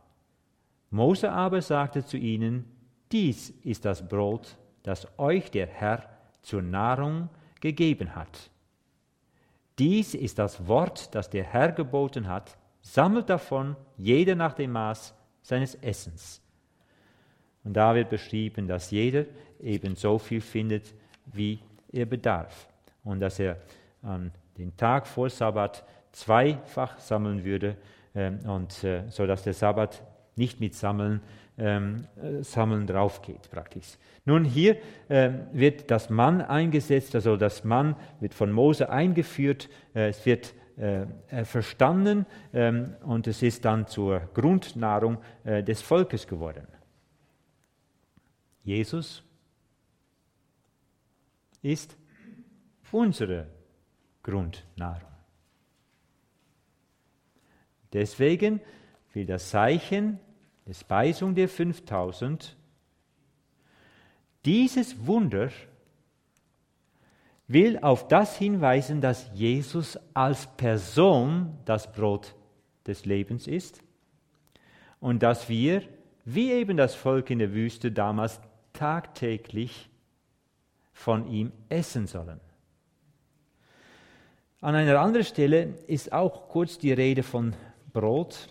Mose aber sagte zu ihnen: Dies ist das Brot, das euch der Herr, zur Nahrung gegeben hat. Dies ist das Wort, das der Herr geboten hat. Sammelt davon, jeder nach dem Maß seines Essens. Und da wird beschrieben, dass jeder eben so viel findet, wie er bedarf. Und dass er an den Tag vor Sabbat zweifach sammeln würde, so dass der Sabbat nicht mit Sammeln drauf geht, praktisch. Nun, hier wird das Mann eingesetzt, also das Mann wird von Mose eingeführt, es wird verstanden und es ist dann zur Grundnahrung des Volkes geworden. Jesus ist unsere Grundnahrung. Deswegen will das Zeichen der Speisung der 5000 dieses Wunder will auf das hinweisen, dass Jesus als Person das Brot des Lebens ist und dass wir, wie eben das Volk in der Wüste damals, tagtäglich von ihm essen sollen. An einer anderen Stelle ist auch kurz die Rede von Brot.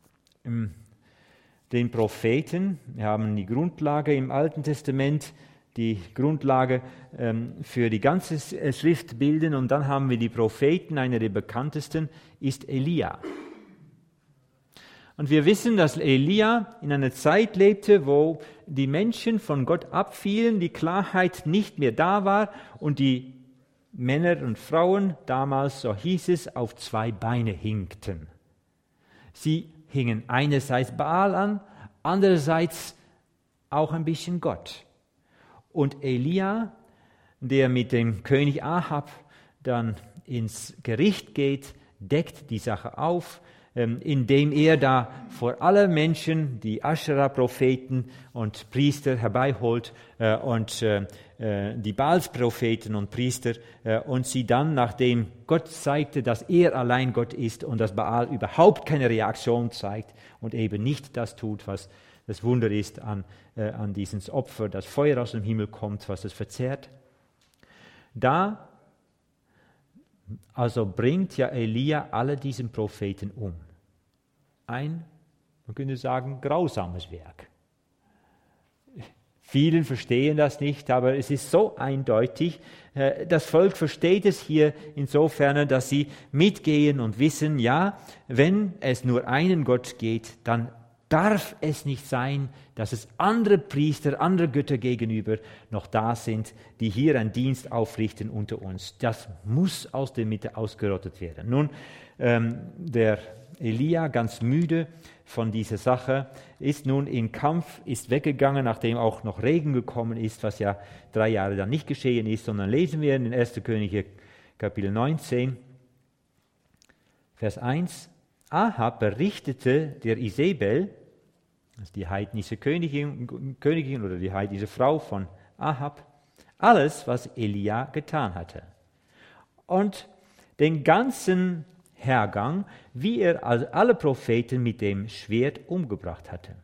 Den Propheten, wir haben die Grundlage im Alten Testament, die Grundlage für die ganze Schrift bilden, und dann haben wir die Propheten, einer der bekanntesten ist Elia. Und wir wissen, dass Elia in einer Zeit lebte, wo die Menschen von Gott abfielen, die Klarheit nicht mehr da war und die Männer und Frauen damals, so hieß es, auf zwei Beine hinkten. Sie hingen einerseits Baal an, andererseits auch ein bisschen Gott. Und Elia, der mit dem König Ahab dann ins Gericht geht, deckt die Sache auf, indem er da vor aller Menschen die Aschera-Propheten und Priester herbeiholt und die Baals-Propheten und Priester und sie dann, nachdem Gott zeigte, dass er allein Gott ist und dass Baal überhaupt keine Reaktion zeigt und eben nicht das tut, was das Wunder ist an dieses Opfer, das Feuer aus dem Himmel kommt, was es verzehrt. Da also bringt ja Elia alle diesen Propheten um. Man könnte sagen, grausames Werk. Vielen verstehen das nicht, aber es ist so eindeutig. Das Volk versteht es hier insofern, dass sie mitgehen und wissen, ja, wenn es nur einen Gott geht, dann darf es nicht sein, dass es andere Priester, andere Götter gegenüber noch da sind, die hier einen Dienst aufrichten unter uns. Das muss aus der Mitte ausgerottet werden. Nun, der Elia, ganz müde von dieser Sache, ist nun in Kampf, ist weggegangen, nachdem auch noch Regen gekommen ist, was ja 3 Jahre dann nicht geschehen ist, sondern lesen wir in 1. Könige Kapitel 19, Vers 1. Ahab berichtete der Isabel, das ist die heidnische Königin oder die heidnische Frau von Ahab, alles, was Elia getan hatte. Und den ganzen Hergang, wie er alle Propheten mit dem Schwert umgebracht hatte.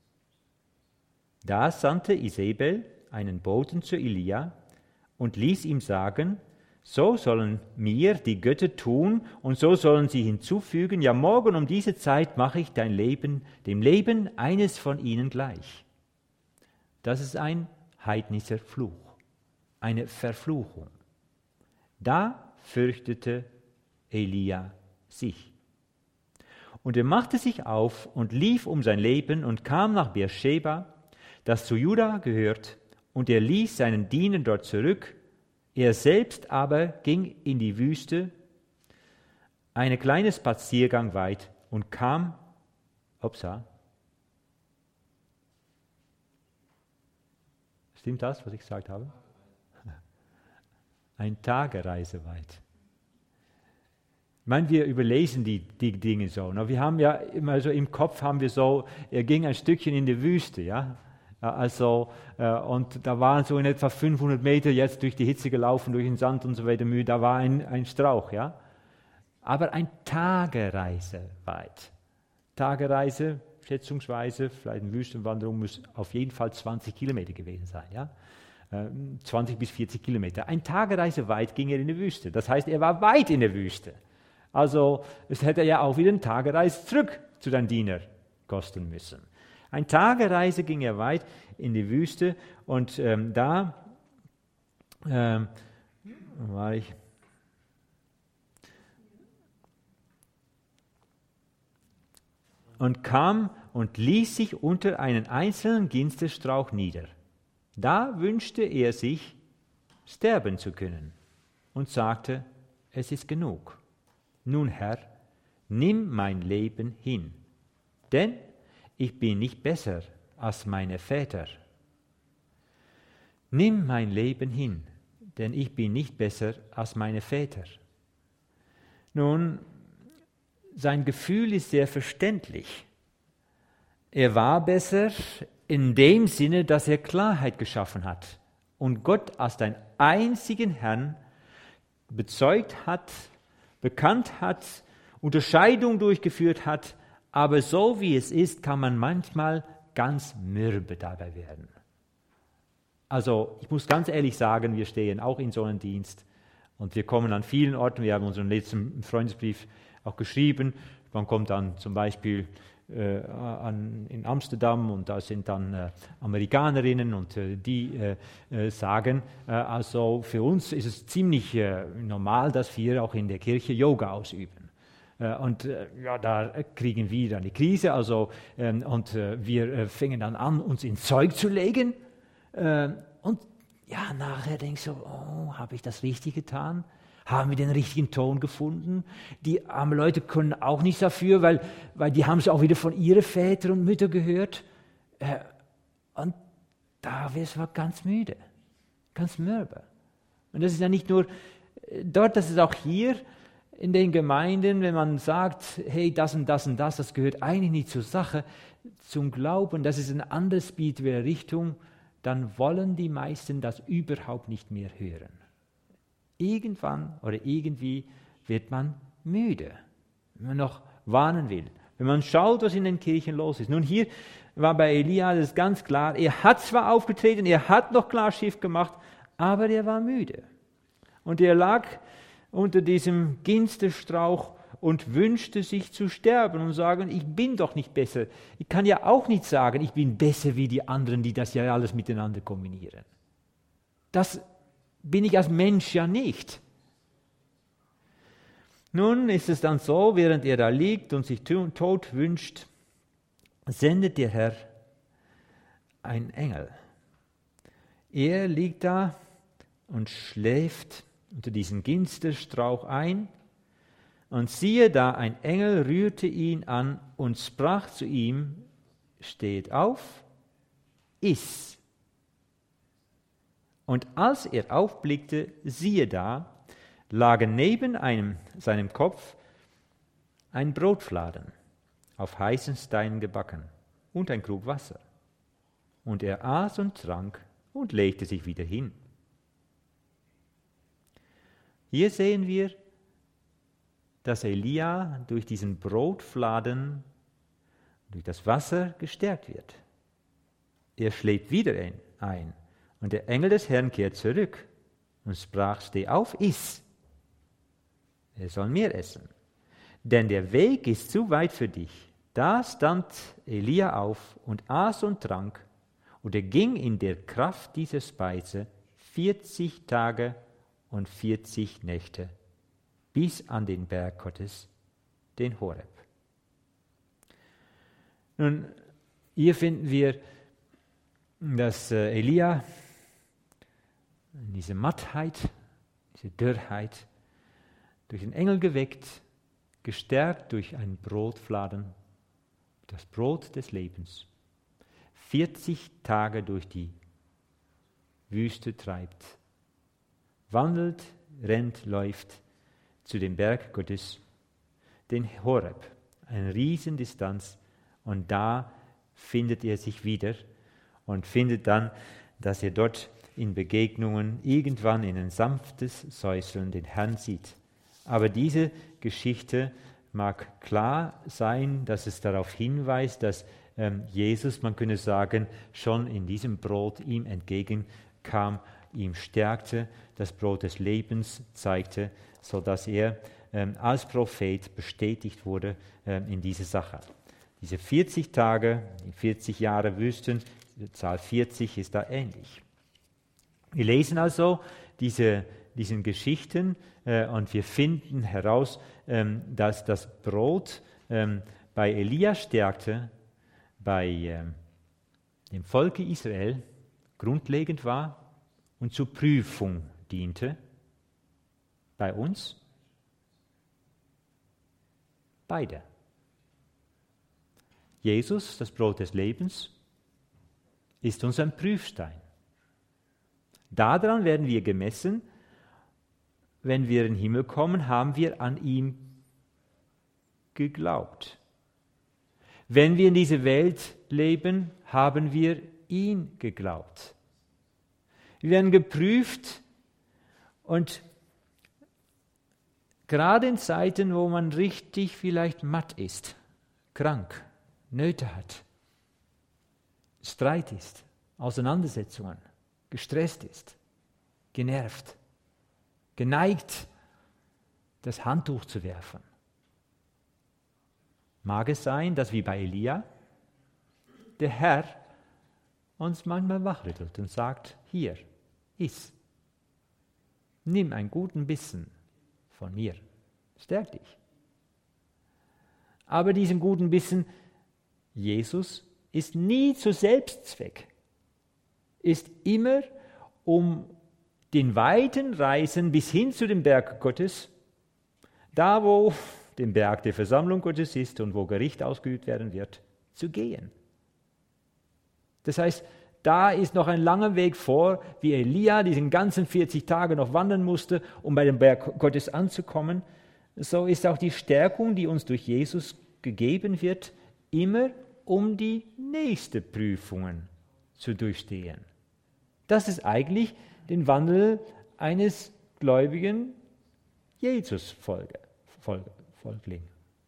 Da sandte Isabel einen Boten zu Elia und ließ ihm sagen, so sollen mir die Götter tun und so sollen sie hinzufügen, ja, morgen um diese Zeit mache ich dem Leben eines von ihnen gleich. Das ist ein heidnischer Fluch, eine Verfluchung. Da fürchtete Elia sich. Und er machte sich auf und lief um sein Leben und kam nach Beersheba, das zu Juda gehört, und er ließ seinen Diener dort zurück. Er selbst aber ging in die Wüste, einen kleinen Spaziergang weit, und kam, stimmt das, was ich gesagt habe? Ein Tagereise weit. Ich meine, wir überlesen die Dinge so. Wir haben ja immer so im Kopf, er ging ein Stückchen in die Wüste, ja. Also, und da waren so in etwa 500 Meter jetzt durch die Hitze gelaufen, durch den Sand und so weiter, da war ein Strauch, ja. Aber ein Tagereise weit. Tagereise, schätzungsweise, vielleicht eine Wüstenwanderung, muss auf jeden Fall 20 Kilometer gewesen sein, ja. 20 bis 40 Kilometer. Eine Tagereise weit ging er in die Wüste. Das heißt, er war weit in der Wüste. Also es hätte ja auch wieder eine Tagereise zurück zu den Dienern kosten müssen. Eine Tagereise ging er weit in die Wüste und da war ich. Und kam und ließ sich unter einen einzelnen Ginsterstrauch nieder. Da wünschte er sich, sterben zu können und sagte, es ist genug. Nun, Herr, nimm mein Leben hin, denn ich bin nicht besser als meine Väter. Nimm mein Leben hin, denn ich bin nicht besser als meine Väter. Nun, sein Gefühl ist sehr verständlich. Er war besser in dem Sinne, dass er Klarheit geschaffen hat und Gott als den einzigen Herrn bezeugt hat, bekannt hat, Unterscheidung durchgeführt hat, aber so wie es ist, kann man manchmal ganz mürbe dabei werden. Also ich muss ganz ehrlich sagen, wir stehen auch in so einem Dienst und wir kommen an vielen Orten, wir haben unseren letzten Freundesbrief auch geschrieben, man kommt dann zum Beispiel in Amsterdam und da sind dann Amerikanerinnen und die sagen, also für uns ist es ziemlich normal, dass wir auch in der Kirche Yoga ausüben. Und da kriegen wir dann die Krise, also und wir fingen dann an, uns ins Zeug zu legen und ja, nachher denkst du, oh, habe ich das richtig getan? Haben wir den richtigen Ton gefunden? Die armen Leute können auch nichts dafür, weil die haben es auch wieder von ihren Vätern und Müttern gehört. Und da wirst du ganz müde, ganz mürbe. Und das ist ja nicht nur dort, das ist auch hier in den Gemeinden, wenn man sagt, hey, das und das und das gehört eigentlich nicht zur Sache, zum Glauben, das ist eine andere spirituelle Richtung, dann wollen die meisten das überhaupt nicht mehr hören. Irgendwann oder irgendwie wird man müde, wenn man noch warnen will. Wenn man schaut, was in den Kirchen los ist. Nun, hier war bei Elia das ganz klar, er hat zwar aufgetreten, er hat noch klar Schiff gemacht, aber er war müde. Und er lag unter diesem Ginsterstrauch und wünschte sich zu sterben und sagen, ich bin doch nicht besser. Ich kann ja auch nicht sagen, ich bin besser wie die anderen, die das ja alles miteinander kombinieren. Das bin ich als Mensch ja nicht. Nun ist es dann so, während er da liegt und sich Tod wünscht, sendet der Herr einen Engel. Er liegt da und schläft unter diesen Ginsterstrauch ein, und siehe da, ein Engel rührte ihn an und sprach zu ihm, steht auf, iss. Und als er aufblickte, siehe da, lagen neben seinem Kopf ein Brotfladen, auf heißen Steinen gebacken, und ein Krug Wasser. Und er aß und trank und legte sich wieder hin. Hier sehen wir, dass Elia durch diesen Brotfladen, durch das Wasser gestärkt wird. Er schläft wieder ein. Und der Engel des Herrn kehrt zurück und sprach, steh auf, iss. Er soll mehr essen, denn der Weg ist zu weit für dich. Da stand Elia auf und aß und trank, und er ging in der Kraft dieser Speise 40 Tage und 40 Nächte, bis an den Berg Gottes, den Horeb. Nun, hier finden wir, dass Elia diese Mattheit, diese Dürrheit, durch den Engel geweckt, gestärkt durch ein Brotfladen, das Brot des Lebens, 40 Tage durch die Wüste treibt, wandelt, rennt, läuft zu dem Berg Gottes, den Horeb, eine Riesendistanz, und da findet er sich wieder und findet dann, dass er dort in Begegnungen irgendwann in ein sanftes Säuseln den Herrn sieht. Aber diese Geschichte mag klar sein, dass es darauf hinweist, dass Jesus, man könnte sagen, schon in diesem Brot ihm entgegenkam kam, ihm stärkte, das Brot des Lebens zeigte, sodass er als Prophet bestätigt wurde in dieser Sache. Diese 40 Tage, die 40 Jahre Wüsten, die Zahl 40 ist da ähnlich. Wir lesen also diesen Geschichten und wir finden heraus, dass das Brot bei Elia stärkte, bei dem Volke Israel grundlegend war und zur Prüfung diente. Bei uns beide. Jesus, das Brot des Lebens, ist unser Prüfstein. Daran werden wir gemessen. Wenn wir in den Himmel kommen, haben wir an ihm geglaubt. Wenn wir in dieser Welt leben, haben wir ihn geglaubt. Wir werden geprüft und gerade in Zeiten, wo man richtig vielleicht matt ist, krank, Nöte hat, Streit ist, Auseinandersetzungen, gestresst ist, genervt, geneigt, das Handtuch zu werfen. Mag es sein, dass wie bei Elia der Herr uns manchmal wachrüttelt und sagt, hier, iss, nimm einen guten Bissen von mir, stärk dich. Aber diesen guten Bissen, Jesus ist nie zu Selbstzweck, ist immer um den weiten Reisen bis hin zu dem Berg Gottes, da wo der Berg der Versammlung Gottes ist und wo Gericht ausgeübt werden wird, zu gehen. Das heißt, da ist noch ein langer Weg vor, wie Elia diesen ganzen 40 Tage noch wandern musste, um bei dem Berg Gottes anzukommen. So ist auch die Stärkung, die uns durch Jesus gegeben wird, immer um die nächsten Prüfungen zu durchstehen. Das ist eigentlich den Wandel eines gläubigen Jesus-Folgling.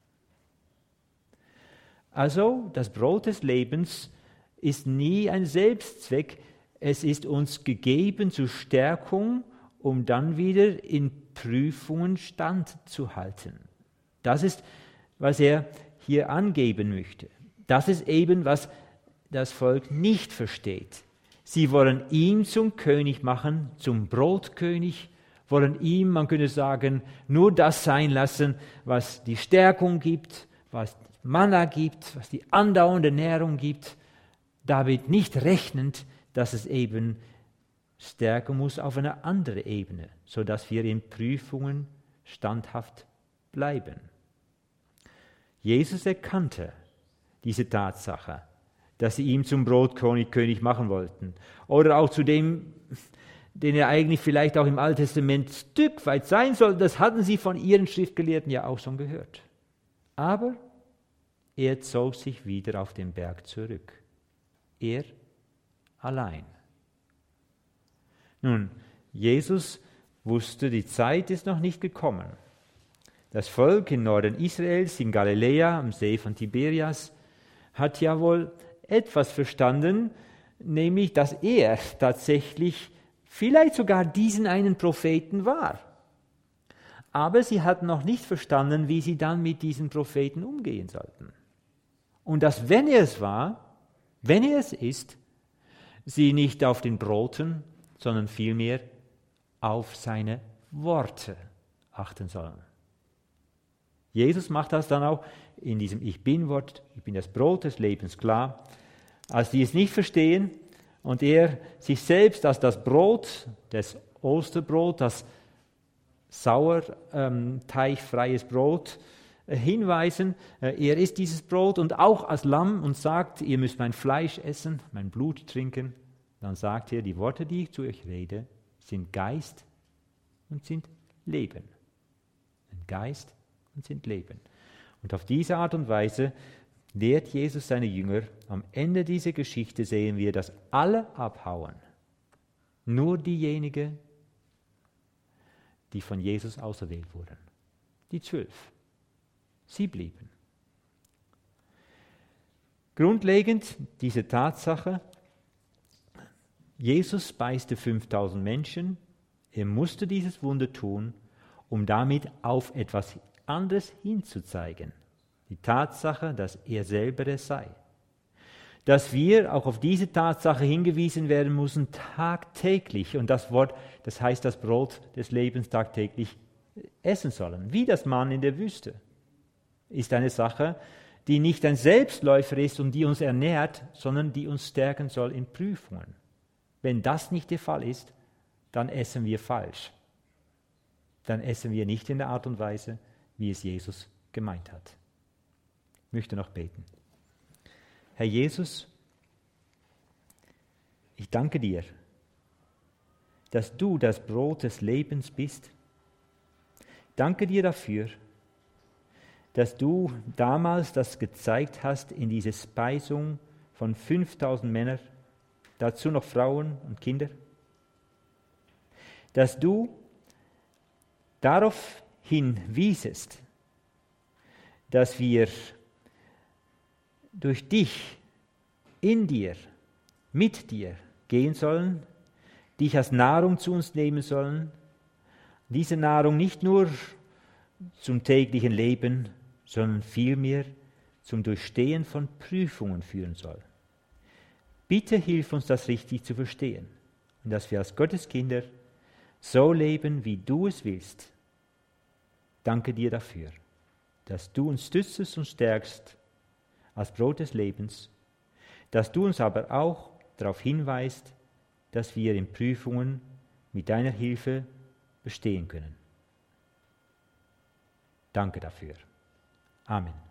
Also das Brot des Lebens ist nie ein Selbstzweck, es ist uns gegeben zur Stärkung, um dann wieder in Prüfungen standzuhalten. Das ist, was er hier angeben möchte. Das ist eben, was das Volk nicht versteht. Sie wollen ihn zum König machen, zum Brotkönig, wollen ihm, man könnte sagen, nur das sein lassen, was die Stärkung gibt, was Manna gibt, was die andauernde Nährung gibt, damit nicht rechnend, dass es eben stärken muss auf einer anderen Ebene, sodass wir in Prüfungen standhaft bleiben. Jesus erkannte diese Tatsache, dass sie ihn zum Brotkönig machen wollten. Oder auch zu dem, den er eigentlich vielleicht auch im Alten Testament ein Stück weit sein sollte. Das hatten sie von ihren Schriftgelehrten ja auch schon gehört. Aber er zog sich wieder auf den Berg zurück. Er allein. Nun, Jesus wusste, die Zeit ist noch nicht gekommen. Das Volk im Norden Israels, in Galiläa, am See von Tiberias, hat ja wohl etwas verstanden, nämlich, dass er tatsächlich vielleicht sogar diesen einen Propheten war. Aber sie hatten noch nicht verstanden, wie sie dann mit diesen Propheten umgehen sollten. Und dass, wenn er es war, wenn er es ist, sie nicht auf den Broten, sondern vielmehr auf seine Worte achten sollen. Jesus macht das dann auch in diesem Ich Bin-Wort, ich bin das Brot des Lebens, klar. Als die es nicht verstehen und er sich selbst als das Brot, das Osterbrot, das sauerteigfreies Brot hinweisen, er ist dieses Brot und auch als Lamm und sagt, ihr müsst mein Fleisch essen, mein Blut trinken, dann sagt er, die Worte, die ich zu euch rede, sind Geist und sind Leben. Ein Geist und sind Leben. Und auf diese Art und Weise lehrt Jesus seine Jünger. Am Ende dieser Geschichte sehen wir, dass alle abhauen. Nur diejenigen, die von Jesus auserwählt wurden. Die 12. Sie blieben. Grundlegend diese Tatsache, Jesus speiste 5000 Menschen. Er musste dieses Wunder tun, um damit auf etwas anderes hinzuzeigen. Die Tatsache, dass er selber es sei. Dass wir auch auf diese Tatsache hingewiesen werden müssen, tagtäglich. Und das Wort, das heißt das Brot des Lebens tagtäglich essen sollen. Wie das Mann in der Wüste. Ist eine Sache, die nicht ein Selbstläufer ist und die uns ernährt, sondern die uns stärken soll in Prüfungen. Wenn das nicht der Fall ist, dann essen wir falsch. Dann essen wir nicht in der Art und Weise, wie es Jesus gemeint hat. Ich möchte noch beten. Herr Jesus, ich danke dir, dass du das Brot des Lebens bist. Danke dir dafür, dass du damals das gezeigt hast in diese Speisung von 5000 Männern, dazu noch Frauen und Kinder. Dass du darauf hinwiesest, dass wir durch dich, in dir, mit dir gehen sollen, dich als Nahrung zu uns nehmen sollen, diese Nahrung nicht nur zum täglichen Leben, sondern vielmehr zum Durchstehen von Prüfungen führen soll. Bitte hilf uns, das richtig zu verstehen und dass wir als Gottes Kinder so leben, wie du es willst. Danke dir dafür, dass du uns stützest und stärkst als Brot des Lebens, dass du uns aber auch darauf hinweist, dass wir in Prüfungen mit deiner Hilfe bestehen können. Danke dafür. Amen.